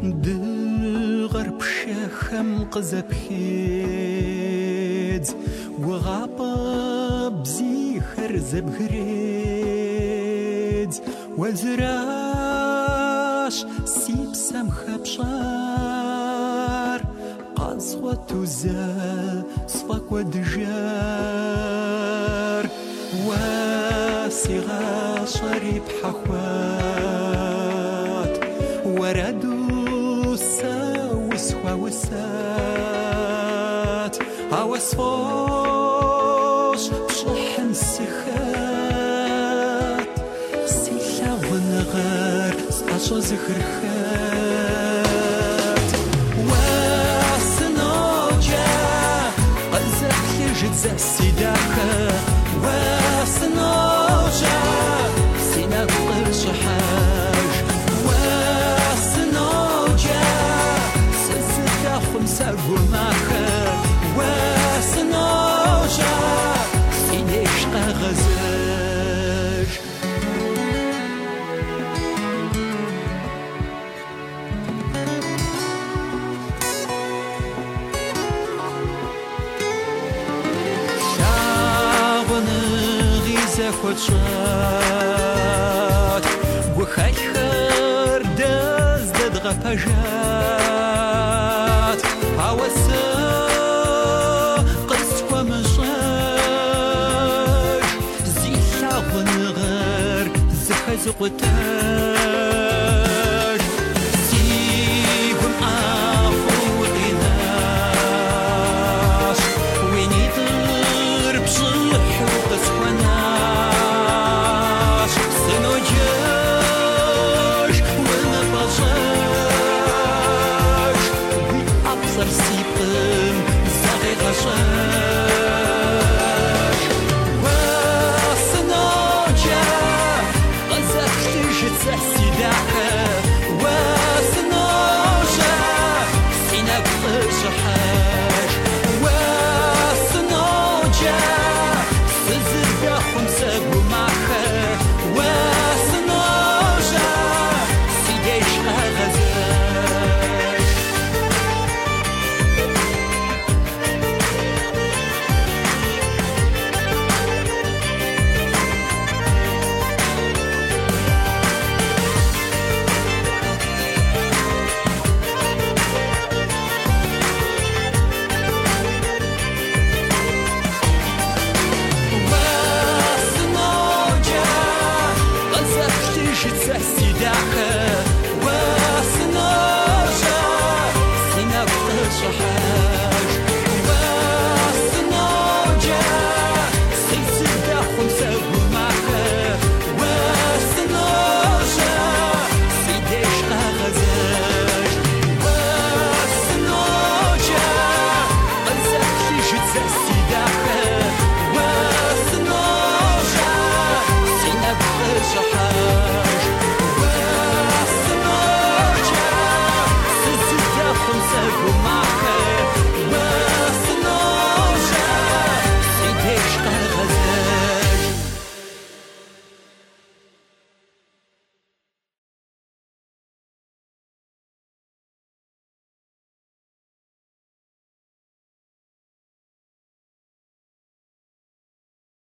دغر بشخم قزبخيد وغابة بزيخر زبغريد وزراش سيب سمخ بشار قصوة تزا صفاك ودجار واسغا شريب حخوات وردو ساوس وسات عواسفوش بشحن سخات سيلا ونغار سقاشو زخرخات واسنوجا قلزك يجد زاسيداكا واسنوجا سيناك قرش حاج واسنوجا سزكا خمسة قماكا واسنوجا سينيش غزاج خدشات وخيخر داز ددغ فجات عوسا قص ومشاج زيلا ونغر زخز قتاج سيهم عفو غناش ويني ضرب صلح وقسونا سنوجاش وانا بجاش وابصر